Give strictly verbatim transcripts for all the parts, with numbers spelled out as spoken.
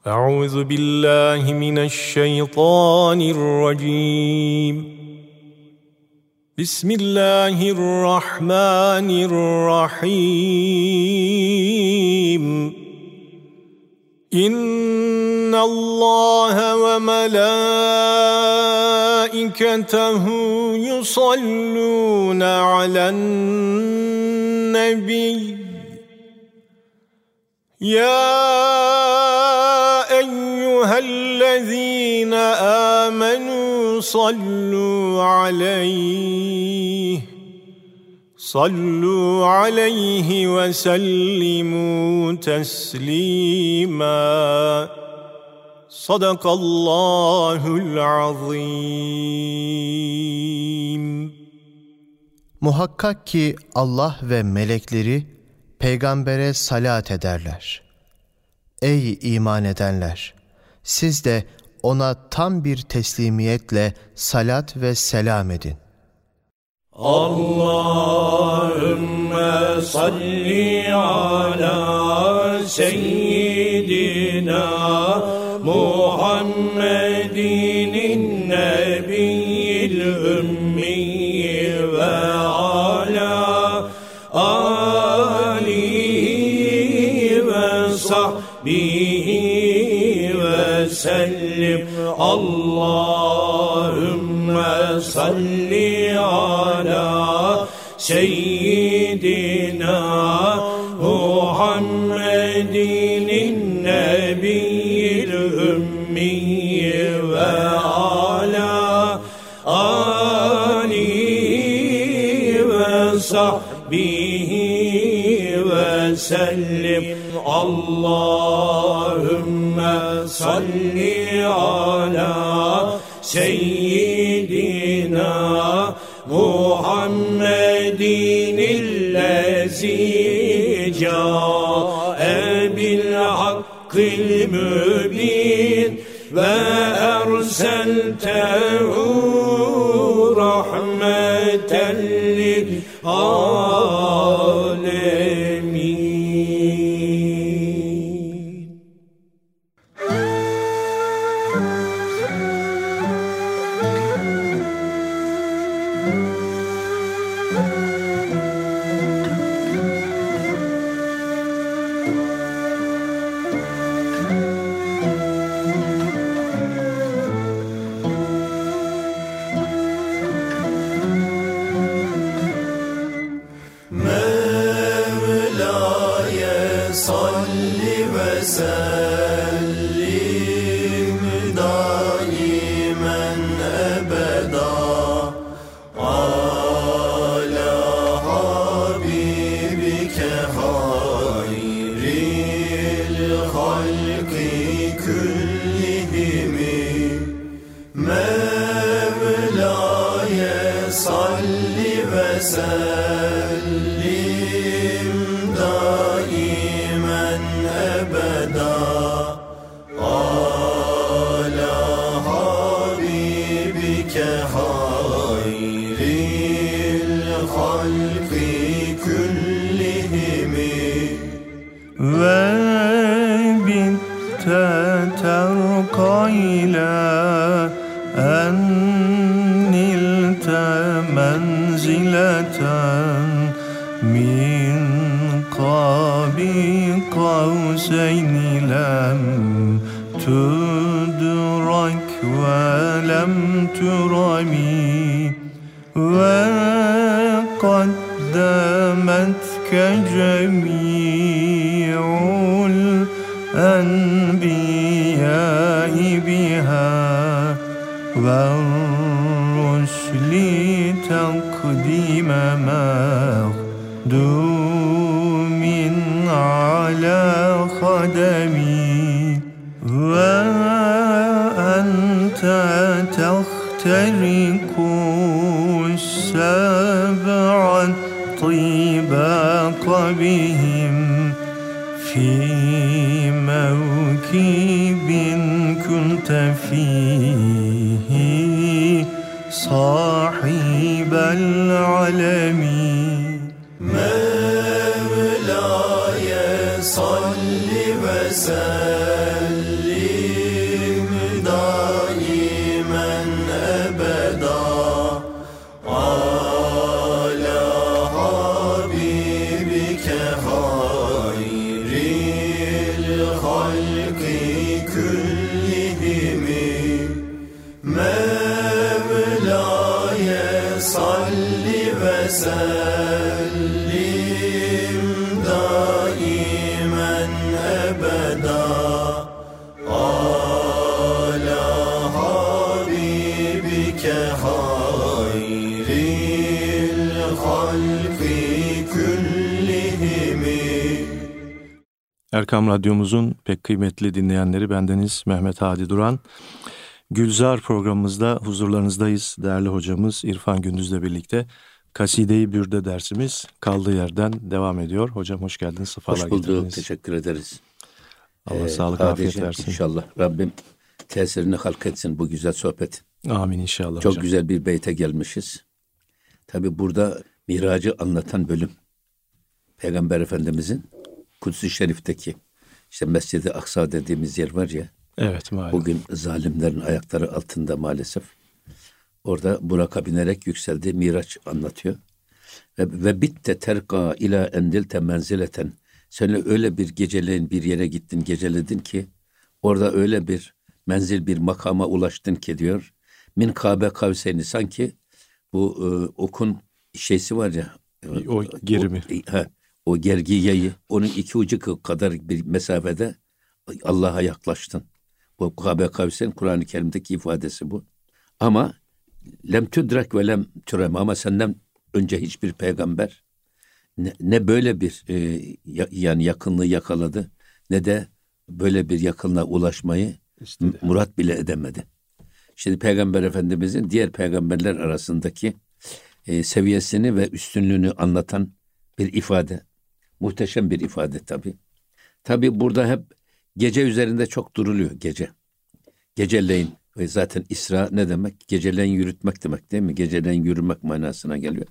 أعوذ بالله من الشيطان الرجيم بسم الله الرحمن الرحيم إن الله وملائكته يصلون على النبي يا أيها الذين آمنوا صلوا عليه صلوا عليه وسلموا تسليما صدق الله العظيم. Muhakkak ki Allah ve melekleri peygambere salat ederler. Ey iman edenler! Siz de ona tam bir teslimiyetle salat ve selam edin. Allahümme salli ala seyyidina Muhammedin nebiyyil ümmi ve ala alihi ve sahbihi ve sellim. Allahümme salli ala seyyidina Muhammedin nebiyyil ümmi ve ala alihi ve sahbihi ve sellim. Allahümme salli ala seyyidina Muhammedin illezi câe bil hakkil mübin ve erseltehu rahmeten lil alemin. Mevla'ye salli ve sellim halki küllihimi Mevla'ye salli ve sellim daimen ebeda ala habibike hayril halki küllihimi. Erkam Radyomuzun pek kıymetli dinleyenleri, bendeniz Mehmet Hadi Duran. Gülzar programımızda huzurlarınızdayız. Değerli hocamız İrfan Gündüz'le birlikte Kaside-i Bürde dersimiz kaldığı yerden devam ediyor. Hocam hoş geldiniz, sefalar Hoş bulduk, getirdiniz. teşekkür ederiz. Allah ee, sağlık, Hadeciğim, afiyet versin. İnşallah Rabbim tesirini halk etsin bu güzel sohbet. Amin inşallah Çok hocam. güzel bir beyte gelmişiz. Tabi burada Miracı anlatan bölüm. Peygamber Efendimizin Kudüs-i Şerif'teki işte Mescid-i Aksa dediğimiz yer var ya. Evet maalesef. Bugün zalimlerin ayakları altında maalesef. Orada Burak'a binerek yükseldi. Miraç anlatıyor. Ve, ve bitte terka ila endilte menzileten. Sen öyle bir geceleyin bir yere gittin, geceledin ki orada öyle bir menzil, bir makama ulaştın ki diyor. Min Kabe kavseyni, sanki bu e, okun şeysi var ya. E, O gerimi. O, he, o gergi yayı, onun iki ucu kadar bir mesafede Allah'a yaklaştın. Bu Kabe kavseyni Kur'an-ı Kerim'deki ifadesi bu. Ama lem tüdrek ve lem türem, ama senden önce hiçbir peygamber ne, ne böyle bir e, ya, yani yakınlığı yakaladı, ne de böyle bir yakınlığa ulaşmayı İstedi. murat bile edemedi. Şimdi Peygamber Efendimizin diğer peygamberler arasındaki e, seviyesini ve üstünlüğünü anlatan bir ifade. Muhteşem bir ifade tabii. Tabii burada hep gece üzerinde çok duruluyor, gece. Geceleyin. Ve zaten İsra ne demek? Geceleyin yürütmek demek değil mi? Geceleyin yürümek manasına geliyor.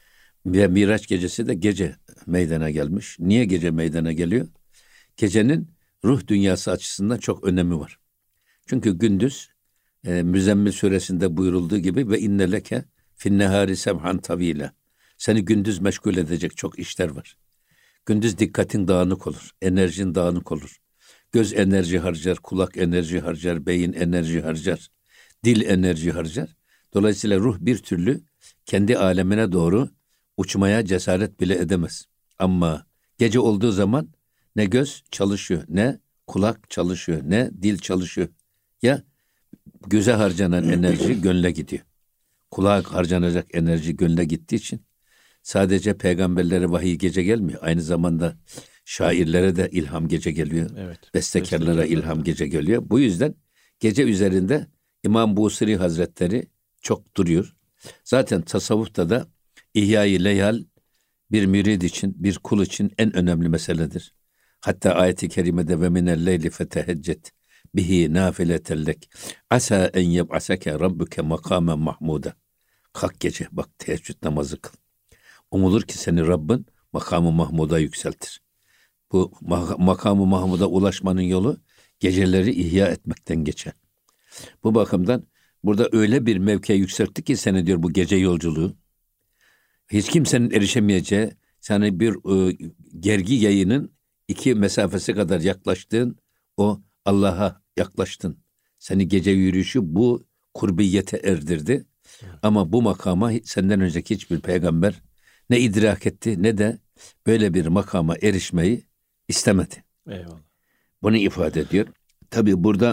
Ve Miraç gecesi de gece meydana gelmiş. Niye gece meydana geliyor? Gecenin ruh dünyası açısından çok önemi var. Çünkü gündüz e, Müzzemmil suresinde buyurulduğu gibi ve inneleke finnehari semhan tavila. Seni gündüz meşgul edecek çok işler var. Gündüz dikkatin dağınık olur, enerjin dağınık olur. Göz enerji harcar, kulak enerji harcar, beyin enerji harcar, dil enerji harcar. Dolayısıyla ruh bir türlü kendi alemine doğru uçmaya cesaret bile edemez. Ama gece olduğu zaman ne göz çalışıyor, ne kulak çalışıyor, ne dil çalışıyor. Ya göze harcanan enerji gönle gidiyor. Kulağa harcanacak enerji gönle gittiği için sadece peygamberlere vahiy gece gelmiyor. Aynı zamanda şairlere de ilham gece geliyor. Evet. Bestekarlara Bestekarlara. ilham gece geliyor. Bu yüzden gece üzerinde İmam Busiri Hazretleri çok duruyor. Zaten tasavvufta da İhya-i Leyal bir mürid için, bir kul için en önemli meseledir. Hatta ayet-i kerimede ve minel leyli feteheccet bihi nafiletellek asa en yeb'aseke rabbuke makamen mahmuda. Kalk gece, bak teheccüd namazı kıl. Umulur ki seni Rabbin makamı Mahmud'a yükseltir. Bu makamı Mahmud'a ulaşmanın yolu geceleri ihya etmekten geçer. Bu bakımdan burada öyle bir mevkiye yükseltti ki seni diyor bu gece yolculuğu. Hiç kimsenin erişemeyeceği, sana bir e, gergi yayının iki mesafesi kadar yaklaştığın o Allah'a yaklaştın. Seni gece yürüyüşü bu kurbiyete erdirdi. Ama bu makama senden önceki hiçbir peygamber ne idrak etti ne de böyle bir makama erişmeyi istemedi. Eyvallah. Bunu ifade ediyor. Tabii burada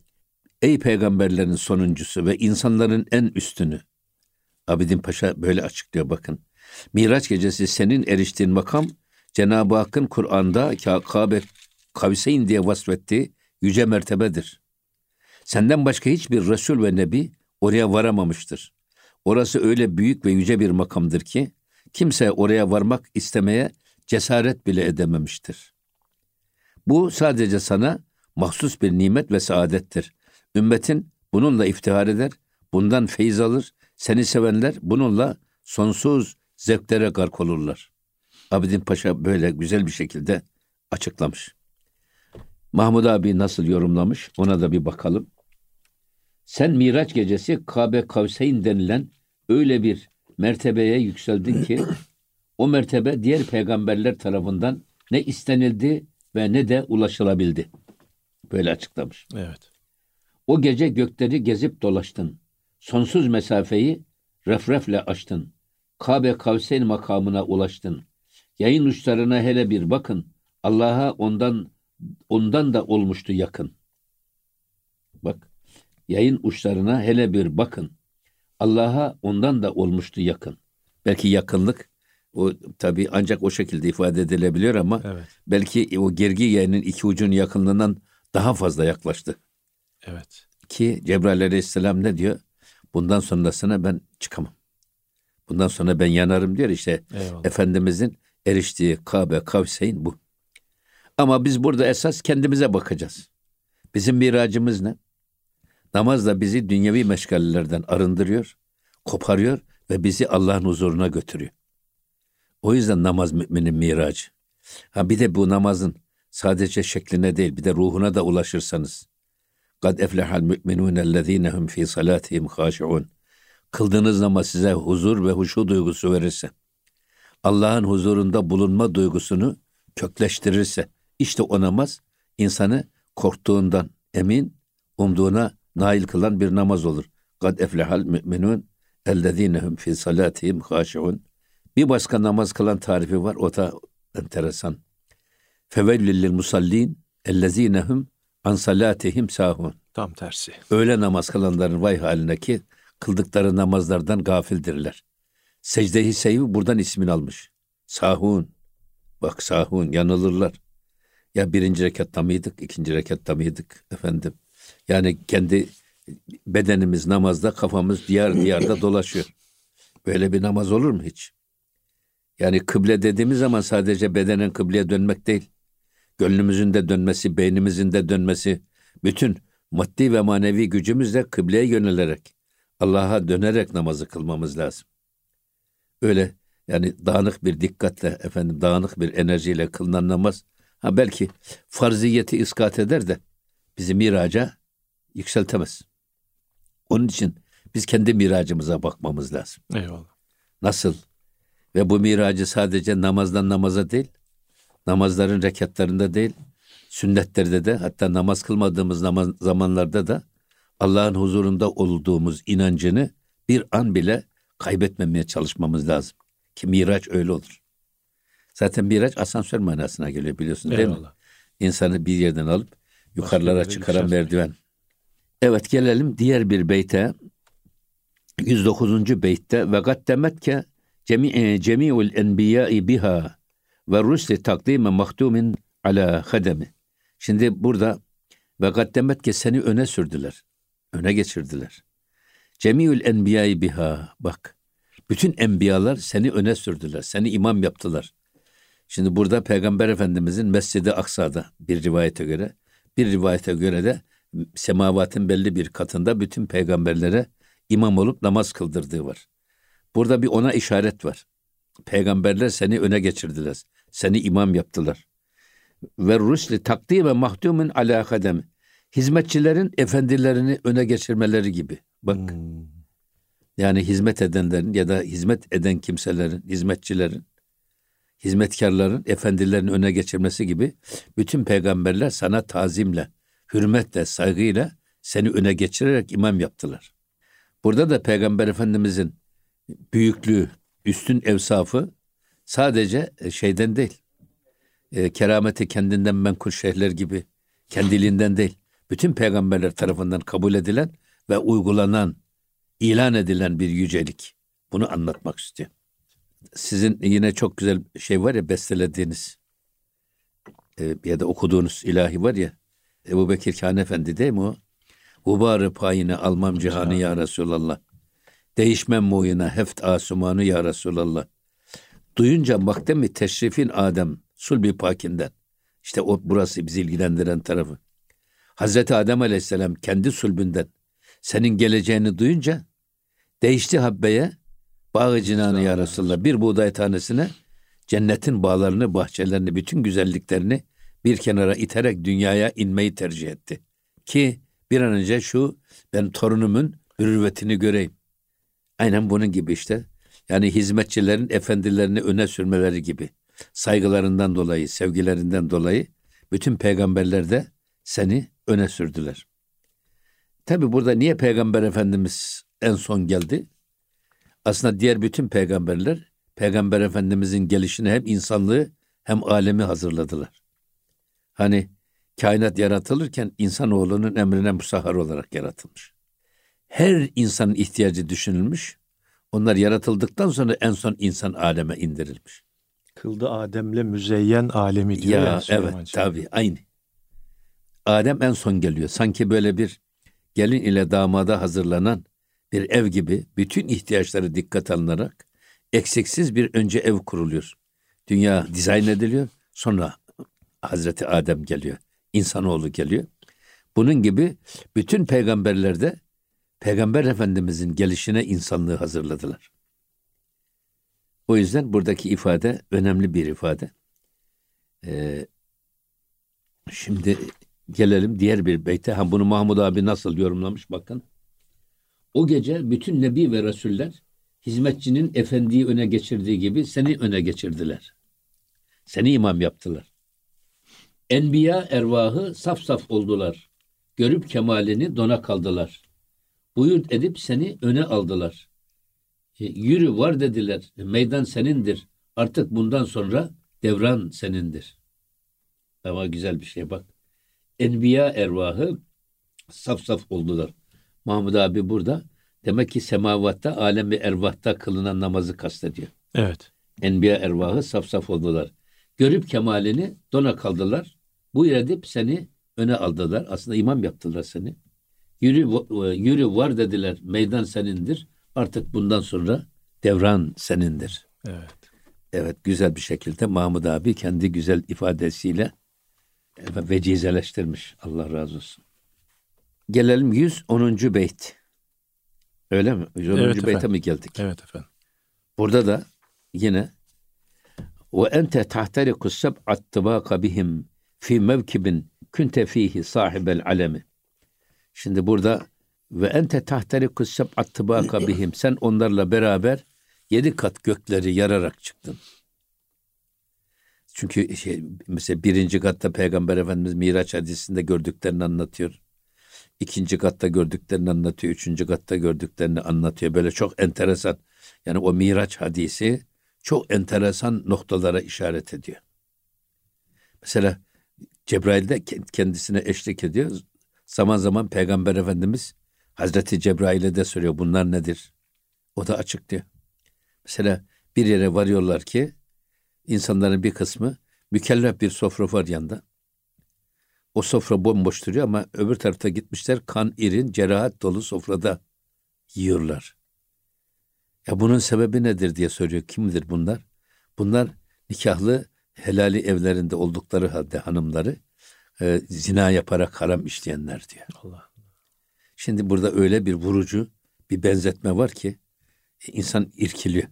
ey peygamberlerin sonuncusu ve insanların en üstünü, Abidin Paşa böyle açıklıyor bakın. Miraç gecesi senin eriştiğin makam Cenab-ı Hakk'ın Kur'an'da Kabe Kavseyn diye vasfettiği yüce mertebedir. Senden başka hiçbir Resul ve Nebi oraya varamamıştır. Orası öyle büyük ve yüce bir makamdır ki kimse oraya varmak istemeye cesaret bile edememiştir. Bu sadece sana mahsus bir nimet ve saadettir. Ümmetin bununla iftihar eder, bundan feyiz alır. Seni sevenler bununla sonsuz zevklere gark olurlar. Abidin Paşa böyle güzel bir şekilde açıklamış. Mahmud abi nasıl yorumlamış ona da bir bakalım. Sen Miraç gecesi Kabe Kavseyn denilen öyle bir mertebeye yükseldin ki o mertebe diğer peygamberler tarafından ne istenildi ve ne de ulaşılabildi. Böyle açıklamış. Evet. O gece gökleri gezip dolaştın. Sonsuz mesafeyi refrefle aştın. Kabe Kavseyn makamına ulaştın. Yayın uçlarına hele bir bakın. Allah'a ondan ondan da olmuştu yakın. Bak, yayın uçlarına hele bir bakın. Allah'a ondan da olmuştu yakın. Belki yakınlık o tabii ancak o şekilde ifade edilebiliyor ama Evet. belki o gergi yayının iki ucunun yakınlığından daha fazla yaklaştı. Evet. Ki Cebrail Aleyhisselam ne diyor? Bundan sonrasına ben çıkamam. Bundan sonra ben yanarım diyor işte. Eyvallah. Efendimizin eriştiği Kabe Kavseyn bu. Ama biz burada esas kendimize bakacağız. Bizim miracımız ne? Namaz da bizi dünyevi meşgalelerden arındırıyor, koparıyor ve bizi Allah'ın huzuruna götürüyor. O yüzden namaz müminin miracı. Ha bir de bu namazın sadece şekline değil, bir de ruhuna da ulaşırsanız. قَدْ اَفْلَحَ الْمُؤْمِنُونَ الَّذ۪ينَ هُمْ ف۪ي صَلَاتِهِمْ خَاشِعُونَ Kıldığınız namaz size huzur ve huşu duygusu verirse, Allah'ın huzurunda bulunma duygusunu kökleştirirse, işte o namaz insanı korktuğundan emin, umduğuna nail kılan bir namaz olur. قَدْ اَفْلَحَ الْمُؤْمِنُونَ اَلَّذ۪ينَ هُمْ ف۪ي صَلَاتِهِمْ خَاشِعُونَ Bir başka namaz kılan tarifi var, o da enteresan. فَوَيْلُ لِلْمُسَلِّينَ اَلَّذ۪ينَ هُمْ عَنْ صَلَاتِهِمْ سَاهُونَ Tam tersi. Öyle namaz kılanların vay haline ki kıldıkları namazlardan gafildirler. Secde-i sehvi buradan ismini almış. Sahun. Bak sahun, yanılırlar. Ya birinci rekatta mıydık, ikinci rekatta mıydık efendim? Yani kendi bedenimiz namazda, kafamız diğer diyarda dolaşıyor. Böyle bir namaz olur mu hiç? Yani kıble dediğimiz zaman sadece bedenen kıbleye dönmek değil. Gönlümüzün de dönmesi, beynimizin de dönmesi, bütün maddi ve manevi gücümüzle kıbleye yönelerek, Allah'a dönerek namazı kılmamız lazım. Öyle yani dağınık bir dikkatle, efendim dağınık bir enerjiyle kılınan namaz, ha belki farziyeti iskat eder de bizi miraca yükseltemez. Onun için biz kendi miracımıza bakmamız lazım. Eyvallah. Nasıl? Ve bu miracı sadece namazdan namaza değil, namazların rekatlarında değil, sünnetlerde de, hatta namaz kılmadığımız namaz, zamanlarda da Allah'ın huzurunda olduğumuz inancını bir an bile kaybetmemeye çalışmamız lazım. Ki miraç öyle olur. Zaten miraç asansör manasına geliyor biliyorsun değil Eyvallah. mi? İnsanı bir yerden alıp yukarılara yerlere çıkaran yükseltmek. merdiven. Evet, gelelim diğer bir beyte. yüz dokuzuncu beytte ve gaddemetke cemi cemiul enbiya'i biha ve rusli takdime mahtumin ala hademi. Şimdi burada ve gaddemetke seni öne sürdüler. Öne geçirdiler. Cemiul enbiya'i biha. Bak. Bütün enbiyalar seni öne sürdüler. Seni imam yaptılar. Şimdi burada Peygamber Efendimizin Mescid-i Aksa'da bir rivayete göre, bir rivayete göre de semavatın belli bir katında bütün peygamberlere imam olup namaz kıldırdığı var. Burada bir ona işaret var. Peygamberler seni öne geçirdiler. Seni imam yaptılar. Ve rusli takdime mahtumun ala kademi. Hizmetçilerin efendilerini öne geçirmeleri gibi. Bak. Hmm. Yani hizmet edenlerin ya da hizmet eden kimselerin, hizmetçilerin, hizmetkarların efendilerini öne geçirmesi gibi bütün peygamberler sana tazimle, hürmetle, saygıyla seni öne geçirerek imam yaptılar. Burada da Peygamber Efendimizin büyüklüğü, üstün evsafı sadece şeyden değil, e, kerameti kendinden menkul şeyler gibi, kendiliğinden değil, bütün peygamberler tarafından kabul edilen ve uygulanan, ilan edilen bir yücelik. Bunu anlatmak istiyor. Sizin yine çok güzel şey var ya, bestelediğiniz e, ya da okuduğunuz ilahi var ya, Ebu Bekir Kâne Efendi değil mi o? Gubarı payine almam cihanı ya Resulallah. Değişmem muğyına heft asumanı ya Resulallah. Duyunca maktemi teşrifin Adem sulbi pakinden. İşte o burası bizi ilgilendiren tarafı. Hazreti Adem Aleyhisselam kendi sulbünden senin geleceğini duyunca değişti habbeye bağı cinanı ya Resulallah. Bir buğday tanesine cennetin bağlarını, bahçelerini, bütün güzelliklerini bir kenara iterek dünyaya inmeyi tercih etti. Ki bir an önce şu ben torunumun mürüvvetini göreyim. Aynen bunun gibi işte. Yani hizmetçilerin efendilerini öne sürmeleri gibi. Saygılarından dolayı, sevgilerinden dolayı bütün peygamberler de seni öne sürdüler. Tabi burada niye Peygamber Efendimiz en son geldi? Aslında diğer bütün peygamberler Peygamber Efendimizin gelişine hem insanlığı hem alemi hazırladılar. Hani kainat yaratılırken insanoğlunun emrine musahhar olarak yaratılmış. Her insanın ihtiyacı düşünülmüş. Onlar yaratıldıktan sonra en son insan aleme indirilmiş. Kıldı Adem'le müzeyyen alemi diyor ya. Ya evet tabii aynı. Adem en son geliyor. Sanki böyle bir gelin ile damada hazırlanan bir ev gibi bütün ihtiyaçları dikkat alınarak eksiksiz bir önce ev kuruluyor. Dünya dizayn ediliyor. Sonra Hazreti Adem geliyor. İnsanoğlu geliyor. Bunun gibi bütün peygamberler de Peygamber Efendimizin gelişine insanlığı hazırladılar. O yüzden buradaki ifade önemli bir ifade. Ee, şimdi gelelim diğer bir beyte. Ha, bunu Mahmud abi nasıl yorumlamış bakın. O gece bütün nebi ve rasuller hizmetçinin efendiyi öne geçirdiği gibi seni öne geçirdiler. Seni imam yaptılar. Enbiya ervahı saf saf oldular. Görüp kemalini dona kaldılar. Buyur edip seni öne aldılar. E, yürü var dediler. E, meydan senindir. Artık bundan sonra devran senindir. Ama güzel bir şey bak. Enbiya ervahı saf saf oldular. Mahmud abi burada demek ki semavatta, alem-i ervahta kılınan namazı kastediyor. Evet. Enbiya ervahı saf saf oldular. Görüp kemalini dona kaldılar. Buyur edip seni öne aldılar. Aslında imam yaptılar seni. Yürü, yürü var dediler. Meydan senindir. Artık bundan sonra devran senindir. Evet. Evet, güzel bir şekilde Mahmud abi kendi güzel ifadesiyle vecizeleştirmiş. Allah razı olsun. Gelelim yüz onuncu beyt. Öyle mi? yüz onuncu Evet, beyte mi geldik? Evet efendim. Burada da yine ve ente tahtariku seb'at tıbaka bihim fi mevkibin kunte fihi sahibel alemi. Şimdi burada ve ente tahtariku seb'at tıbaka bihim, sen onlarla beraber yedi kat gökleri yararak çıktın. Çünkü şey, mesela birinci katta Peygamber Efendimiz Miraç hadisinde gördüklerini anlatıyor. İkinci katta gördüklerini anlatıyor. Üçüncü katta gördüklerini anlatıyor. Böyle çok enteresan. Yani o Miraç hadisi çok enteresan noktalara işaret ediyor. Mesela Cebrail de kendisine eşlik ediyor. Zaman zaman Peygamber Efendimiz Hazreti Cebrail'e de soruyor, bunlar nedir? O da açıklıyor. Mesela bir yere varıyorlar ki insanların bir kısmı mükellef bir sofra var yanında. O sofra bomboş duruyor ama öbür tarafta gitmişler kan, irin, cerahat dolu sofrada yiyorlar. Ya bunun sebebi nedir diye soruyor. Kimdir bunlar? Bunlar nikahlı helali evlerinde oldukları halde hanımları e, zina yaparak haram işleyenler diyor. Allah. Şimdi burada öyle bir vurucu bir benzetme var ki e, insan irkiliyor.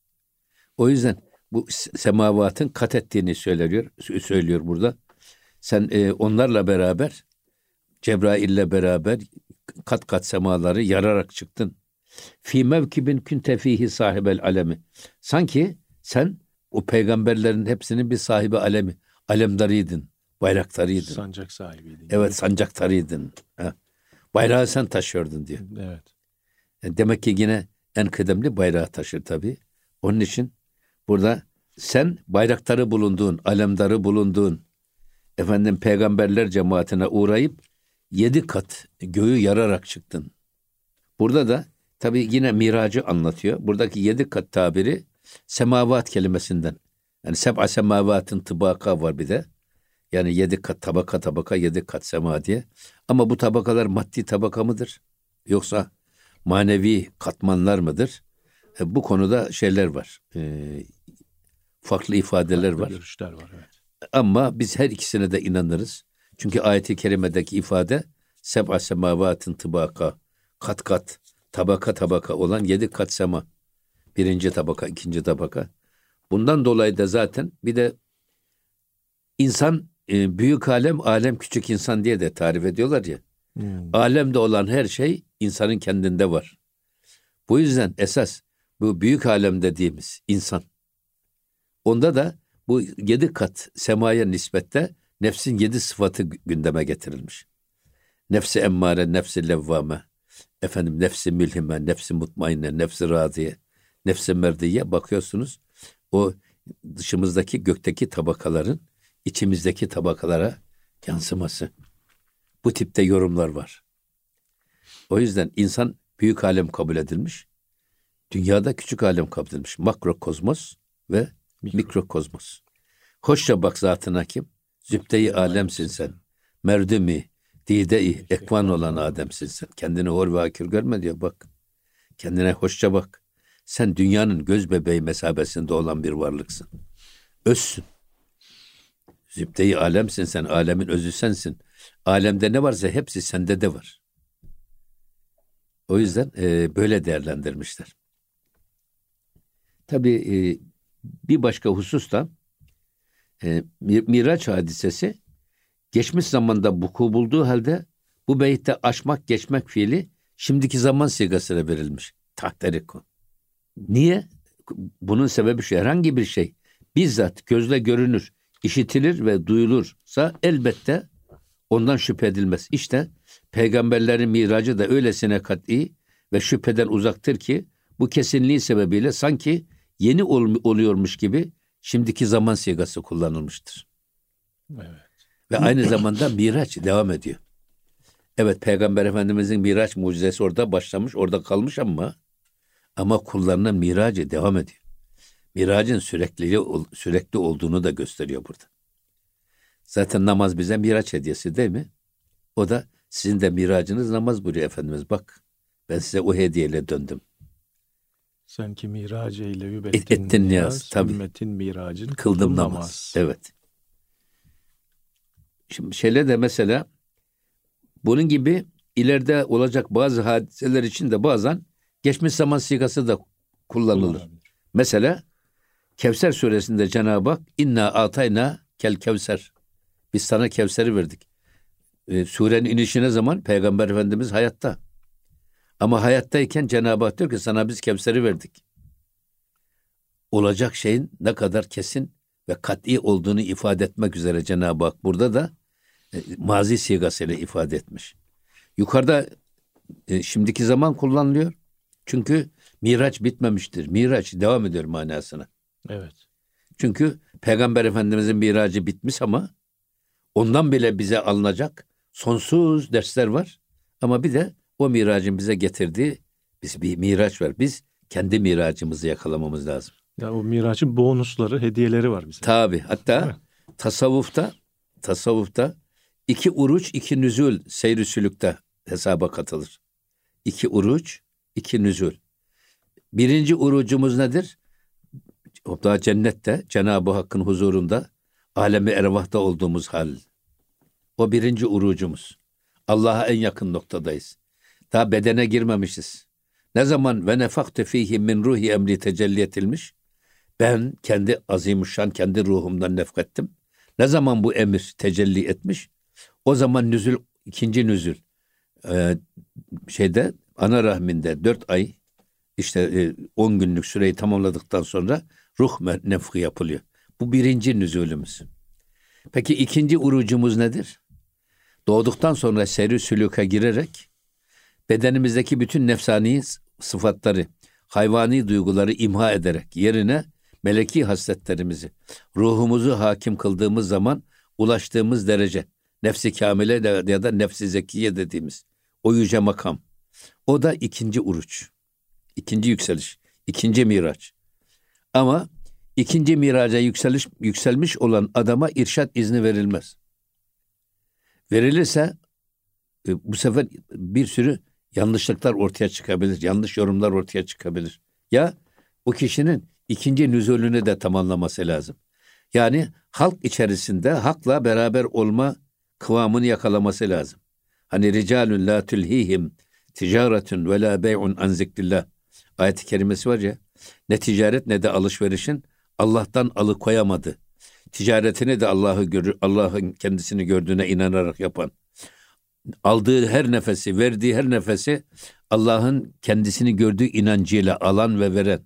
O yüzden bu semavatın kat ettiğini söylüyor, söylüyor burada. Sen e, onlarla beraber, Cebrail'le beraber kat kat semaları yararak çıktın. Fî mevkibin kunte fîhi sahibel alemi. Sanki sen o peygamberlerin hepsinin bir sahibi alemi, alemdarıydın, bayraktarıydın. Sancak sahibiydin. Evet, sancaktarıydın. Ha. Bayrağı sen taşıyordun diyor. Evet. Yani demek ki yine en kıdemli bayrağı taşır tabii. Onun için burada sen bayraktarı bulunduğun, alemdarı bulunduğun, efendim peygamberler cemaatine uğrayıp yedi kat göğü yararak çıktın. Burada da tabii yine miracı anlatıyor. Buradaki yedi kat tabiri semavat kelimesinden. Yani seb'a semavatın tıbaka var bir de. Yani yedi kat tabaka tabaka yedi kat sema diye. Ama bu tabakalar maddi tabaka mıdır? Yoksa manevi katmanlar mıdır? E, bu konuda şeyler var. E, farklı ifadeler Farklı var. Görüşler var, evet. Ama biz her ikisine de inanırız. Çünkü ayet-i kerimedeki ifade seb'a semavatın tıbaka, kat kat, tabaka tabaka olan yedi kat sema. Birinci tabaka, ikinci tabaka. Bundan dolayı da zaten bir de insan e, büyük alem, alem küçük insan diye de tarif ediyorlar ya. Hmm. Alemde olan her şey insanın kendinde var. Bu yüzden esas bu büyük alem dediğimiz insan. Onda da bu yedi kat semaya nispette nefsin yedi sıfatı gündeme getirilmiş. Nefsi emmare, nefsi levvame, efendim nefsi mülhime, nefsi mutmainne, nefsi radiye, nefsi merdiye bakıyorsunuz. O dışımızdaki gökteki tabakaların içimizdeki tabakalara yansıması. Bu tipte yorumlar var. O yüzden insan büyük alem kabul edilmiş. Dünyada küçük alem kabul edilmiş. Makrokozmos ve Mikro. mikrokozmos. Hoşça bak zatına kim? Zübde-i alemsin sen. Merdumi, dide-i ekvan olan Adem'sin sen. Kendini hor ve hakir görme diyor bak. Kendine hoşça bak. Sen dünyanın göz bebeği mesabesinde olan bir varlıksın. Özsün. Zübde-i alemsin sen. Alemin özü sensin. Alemde ne varsa hepsi sende de var. O yüzden e, böyle değerlendirmişler. Tabii e, bir başka husus da e, Miraç hadisesi geçmiş zamanda vuku bulduğu halde bu beytte aşmak, geçmek fiili şimdiki zaman sigasıyla verilmiş. Tahteriku. Niye? Bunun sebebi şu, herhangi bir şey bizzat gözle görünür, işitilir ve duyulursa elbette ondan şüphe edilmez. İşte peygamberlerin miracı da öylesine kat'i ve şüpheden uzaktır ki bu kesinliği sebebiyle sanki yeni ol- oluyormuş gibi şimdiki zaman sigası kullanılmıştır. Evet. Ve aynı zamanda miraç devam ediyor. Evet, Peygamber Efendimizin miraç mucizesi orada başlamış, orada kalmış ama ama kullanılan miracı devam ediyor. Miracın sürekli sürekli olduğunu da gösteriyor burada. Zaten namaz bize miraç hediyesi değil mi? O da sizin de miracınız namaz buyuruyor Efendimiz. Bak ben size o hediyeyle döndüm. Sen ki miracı ile übettin Et, ettin niyaz, niyaz, tabii. ümmetin miracını Kıldım namaz. namaz. Evet. Şimdi şeyle de mesela bunun gibi ileride olacak bazı hadiseler için de bazen geçmiş zaman sigası da kullanılır. Mesela Kevser suresinde Cenab-ı Hak inna atayna kel kevser. Biz sana Kevser'i verdik. Ee, surenin inişine zaman Peygamber Efendimiz hayatta. Ama hayattayken Cenab-ı Hak diyor ki sana biz Kevser'i verdik. Olacak şeyin ne kadar kesin ve kat'i olduğunu ifade etmek üzere Cenab-ı Hak burada da e, mazi sigasıyla ifade etmiş. Yukarıda e, şimdiki zaman kullanılıyor. Çünkü miraç bitmemiştir. Miraç devam ediyor manasına. Evet. Çünkü Peygamber Efendimizin miracı bitmiş ama ondan bile bize alınacak sonsuz dersler var. Ama bir de o miracın bize getirdiği biz bir miraç var. Biz kendi miracımızı yakalamamız lazım. Ya o miracın bonusları, hediyeleri var bize. Tabii. Hatta tasavvufta tasavvufta iki uruç, iki nüzul seyr-i sülükte hesaba katılır. İki uruç, iki nüzul. Birinci urucumuz nedir? O da cennette, Cenab-ı Hakk'ın huzurunda, alemi ervahta olduğumuz hal. O birinci urucumuz. Allah'a en yakın noktadayız. Daha bedene girmemişiz. Ne zaman ve nefakte fihi min ruhi emri tecelli edilmiş? Ben kendi azimuşşan, kendi ruhumdan nefkettim. Ne zaman bu emir tecelli etmiş? O zaman nüzül, ikinci nüzül. Ee, şeyde, ana rahminde dört ay, işte on günlük süreyi tamamladıktan sonra ruh nefkı yapılıyor. Bu birinci nüzulümüz. Peki ikinci urucumuz nedir? Doğduktan sonra seyr-i sülûka girerek bedenimizdeki bütün nefsani sıfatları, hayvani duyguları imha ederek yerine meleki hasletlerimizi, ruhumuzu hakim kıldığımız zaman ulaştığımız derece, nefsi kamile ya da nefsi zekiye dediğimiz o yüce makam. O da ikinci uruç, ikinci yükseliş, ikinci miraç. Ama ikinci miraca yükseliş, yükselmiş olan adama irşad izni verilmez. Verilirse bu sefer bir sürü yanlışlıklar ortaya çıkabilir, yanlış yorumlar ortaya çıkabilir. Ya o kişinin ikinci nüzulünü de tamamlaması lazım. Yani halk içerisinde hakla beraber olma kıvamını yakalaması lazım. Hani ricalun la tulhihim ticaretun ve la bey'un an zikrillah ayet-i kerimesi var ya, ne ticaret ne de alışverişin Allah'tan alıkoyamadı. Ticaretini de Allah'ı görür, Allah'ın kendisini gördüğüne inanarak yapan, aldığı her nefesi, verdiği her nefesi Allah'ın kendisini gördüğü inancıyla alan ve veren,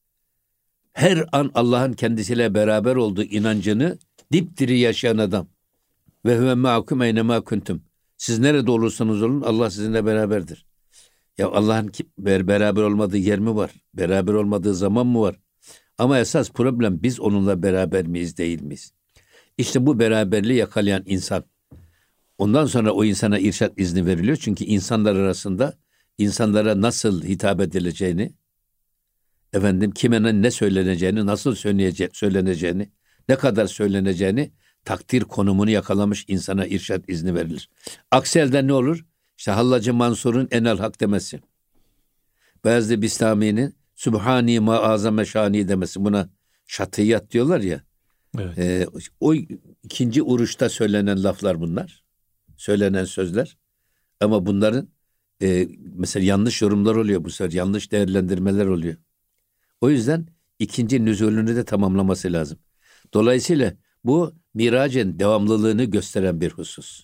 her an Allah'ın kendisiyle beraber olduğu inancını dipdiri yaşayan adam. Ve huve ma'akum eyne ma kuntum. Siz nerede olursanız olun Allah sizinle beraberdir. Ya Allah'ın beraber olmadığı yer mi var? Beraber olmadığı zaman mı var? Ama esas problem biz onunla beraber miyiz, değil miyiz? İşte bu beraberliği yakalayan insan. Ondan sonra o insana irşad izni veriliyor. Çünkü insanlar arasında insanlara nasıl hitap edileceğini, efendim kime ne söyleneceğini, nasıl söyleneceğini, ne kadar söyleneceğini, takdir konumunu yakalamış insana irşad izni verilir. Aksi elde ne olur? İşte Hallacı Mansur'un enel hak demesi. Beyazlı Bistami'nin Sübhani ma azame şani demesi. Buna şatiyat diyorlar ya. Evet. E, o ikinci uruşta söylenen laflar bunlar. Söylenen sözler. Ama bunların e, mesela yanlış yorumlar oluyor bu sefer. Yanlış değerlendirmeler oluyor. O yüzden ikinci nüzulünü de tamamlaması lazım. Dolayısıyla bu miracın devamlılığını gösteren bir husus.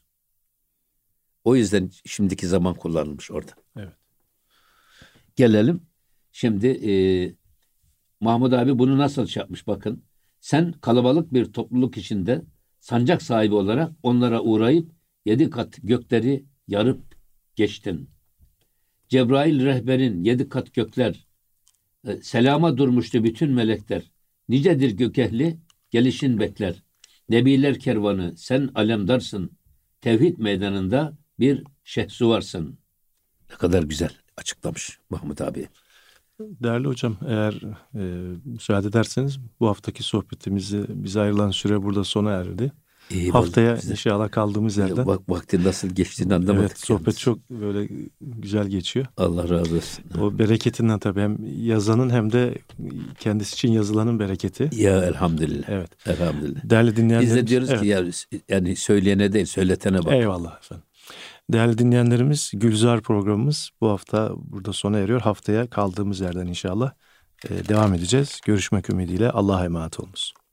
O yüzden şimdiki zaman kullanılmış orada. Evet. Gelelim. Şimdi e, Mahmud abi bunu nasıl şey yapmış bakın. Sen kalabalık bir topluluk içinde sancak sahibi olarak onlara uğrayıp yedi kat gökleri yarıp geçtin. Cebrail rehberin yedi kat gökler, e, selama durmuştu bütün melekler. Nicedir gök ehli gelişin bekler. Nebiler kervanı sen alemdarsın. Tevhid meydanında bir şehsu varsın. Ne kadar güzel açıklamış Mahmud abi. Değerli hocam, eğer e, müsaade ederseniz bu haftaki sohbetimizi bize ayrılan süre burada sona erdi. İyi, Haftaya güzel. inşallah kaldığımız yerden. Bak, vakti nasıl geçtiğini anlamadık. Evet, sohbet yalnız. çok böyle güzel geçiyor. Allah razı olsun. O bereketinden tabii hem yazanın hem de kendisi için yazılanın bereketi. Ya elhamdülillah. Evet. Elhamdülillah. Değerli dinleyenlerimiz. Biz de diyoruz evet. ki ya, yani söyleyene değil söyletene bak. Eyvallah efendim. Değerli dinleyenlerimiz, Gülzar programımız bu hafta burada sona eriyor. Haftaya kaldığımız yerden inşallah e, devam edeceğiz. Görüşmek ümidiyle Allah'a emanet olunuz.